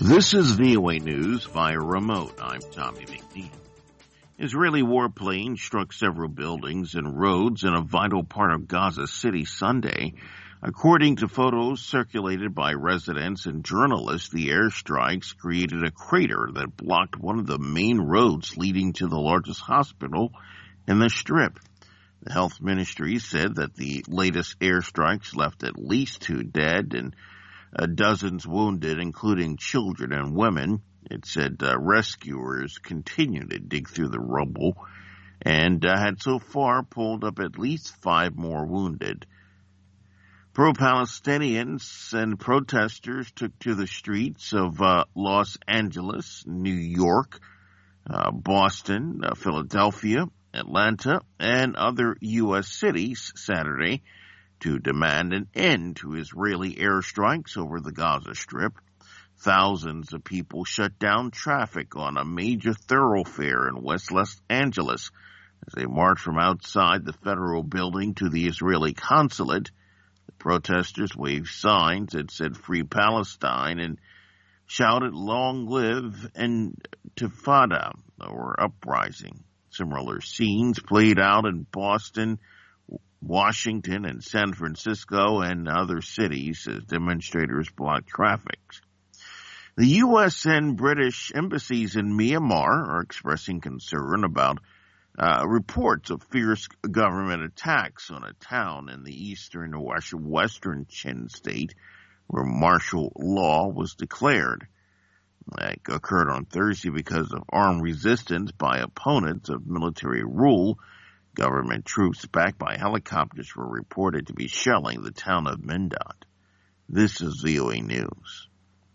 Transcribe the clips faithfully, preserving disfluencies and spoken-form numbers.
This is V O A News via remote. I'm Tommy McNeil. Israeli warplanes struck several buildings and roads in a vital part of Gaza City Sunday. According to photos circulated by residents and journalists, the airstrikes created a crater that blocked one of the main roads leading to the largest hospital in the Strip. The health ministry said that the latest airstrikes left at least two dead and uh, dozens wounded, including children and women. It said uh, rescuers continue to dig through the rubble and uh, had so far pulled up at least five more wounded. Pro-Palestinians and protesters took to the streets of uh, Los Angeles, New York, uh, Boston, uh, Philadelphia, Atlanta, and other U S cities Saturday to demand an end to Israeli airstrikes over the Gaza Strip. Thousands of people shut down traffic on a major thoroughfare in West Los Angeles as they marched from outside the federal building to the Israeli consulate. The protesters waved signs that said "Free Palestine" and shouted "Long live Intifada," or uprising. Similar scenes played out in Boston, Washington, and San Francisco and other cities as demonstrators blocked traffic. The U S and British embassies in Myanmar are expressing concern about uh, reports of fierce government attacks on a town in the eastern or western Chin state where martial law was declared. That occurred on Thursday because of armed resistance by opponents of military rule. Government troops backed by helicopters were reported to be shelling the town of Mindot. This is V O A News.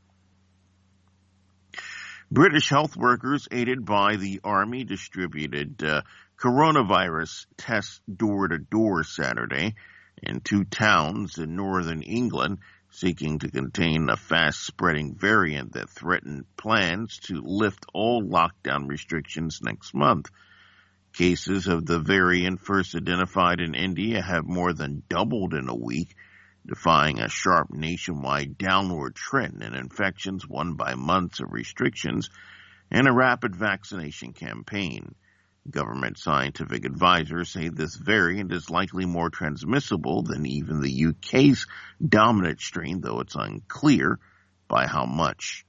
British health workers aided by the Army distributed uh, coronavirus tests door-to-door Saturday in two towns in northern England, seeking to contain a fast-spreading variant that threatened plans to lift all lockdown restrictions next month. Cases of the variant first identified in India have more than doubled in a week, defying a sharp nationwide downward trend in infections won by months of restrictions and a rapid vaccination campaign. Government scientific advisors say this variant is likely more transmissible than even the U K's dominant strain, though it's unclear by how much.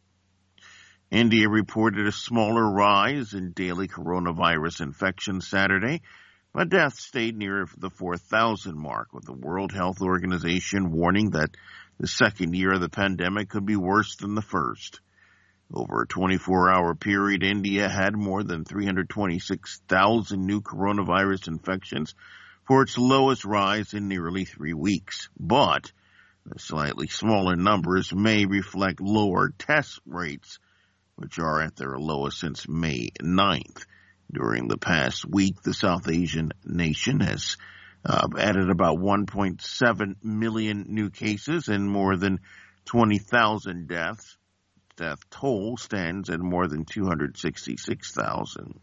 India reported a smaller rise in daily coronavirus infections Saturday, but deaths stayed near the four thousand mark, with the World Health Organization warning that the second year of the pandemic could be worse than the first. Over a twenty-four hour period, India had more than three hundred twenty-six thousand new coronavirus infections for its lowest rise in nearly three weeks. But the slightly smaller numbers may reflect lower test rates, which are at their lowest since May ninth. During the past week, the South Asian nation has uh, added about one point seven million new cases and more than twenty thousand deaths. Death toll stands at more than two hundred sixty-six thousand.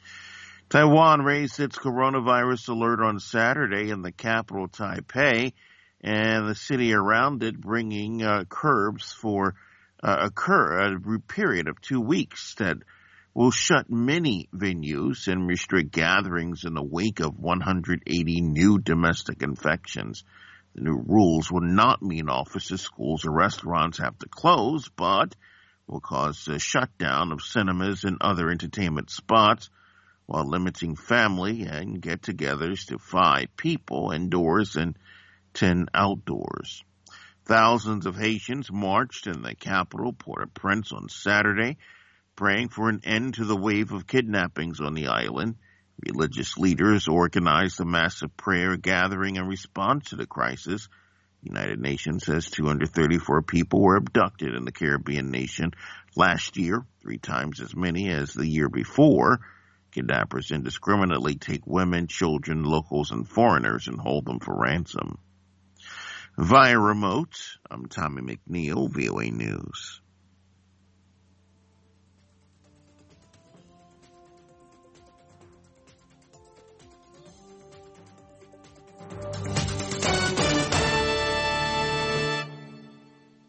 Taiwan raised its coronavirus alert on Saturday in the capital, Taipei, and the city around it, bringing uh, curbs for uh, a, cur- a period of two weeks that will shut many venues and restrict gatherings in the wake of one hundred eighty new domestic infections. The new rules will not mean offices, schools, or restaurants have to close, but will cause a shutdown of cinemas and other entertainment spots while limiting family and get-togethers to five people indoors and ten outdoors. Thousands of Haitians marched in the capital, Port-au-Prince, on Saturday, praying for an end to the wave of kidnappings on the island. Religious leaders organized a massive prayer gathering in response to the crisis. The United Nations says two hundred thirty-four people were abducted in the Caribbean nation last year, three times as many as the year before. Kidnappers indiscriminately take women, children, locals, and foreigners and hold them for ransom. Via remote, I'm Tommy McNeil, V O A News.